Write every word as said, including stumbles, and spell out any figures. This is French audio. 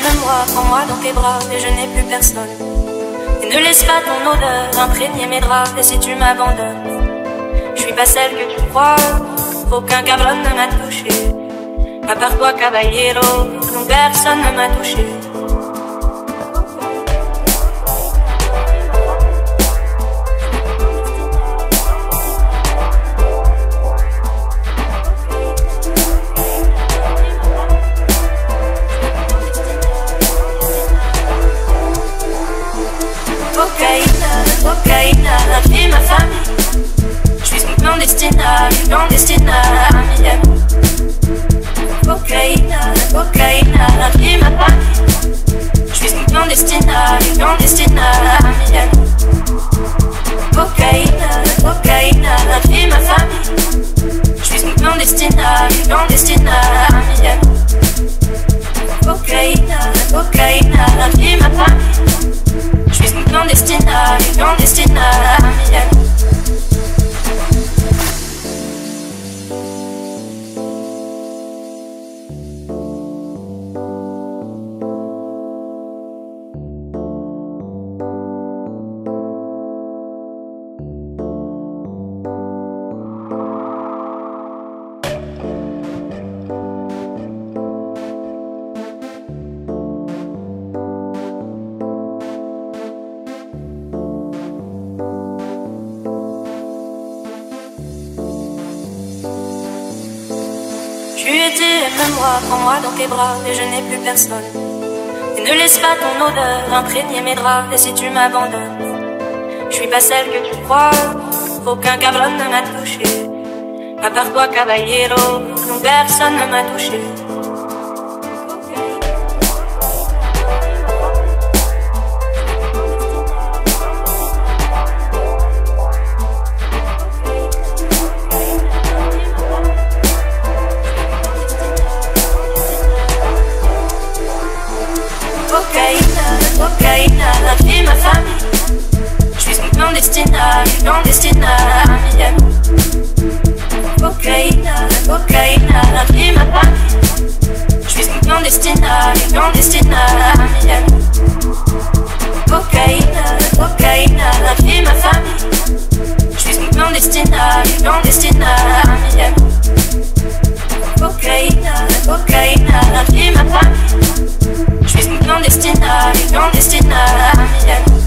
emmène-moi, prends-moi dans tes bras, et je n'ai plus personne. Et ne laisse pas ton odeur imprégner mes draps, et si tu m'abandonnes, je suis pas celle que tu crois, aucun cabron ne m'a touché. À part toi, caballero, non, personne ne m'a touché. Cocaïna, cocaïna, vie ma famille. Je suis une clandestina, une clandestina à Miami. Cocaïna, cocaïna, vie ma famille. Je suis une clandestina, une clandestina à Miami. Cocaïna, cocaïna, vie ma famille. Je suis une clandestina, une clandestina à Miami. Cocaïna, cocaïna, vie ma famille. Je suis une clandestina, une clandestina à Miami. Tu étais, aime-moi, prends-moi dans tes bras, et je n'ai plus personne. Et ne laisse pas ton odeur imprégner mes draps, et si tu m'abandonnes, je suis pas celle que tu crois, aucun cabron ne m'a touché. À part toi, caballero, non, personne ne m'a touché. Cocaïna, cocaïna, vie ma famille. Je suis une clandestina, une clandestina à Miami. Cocaïna, cocaïna, vie ma famille. Je suis une clandestina, une clandestina à Miami. Cocaïna, cocaïna, vie ma famille. Je suis une clandestina, une clandestina à Miami. Cocaïna, cocaïna, vie ma famille. Je suis une clandestina, une clandestina à Miami.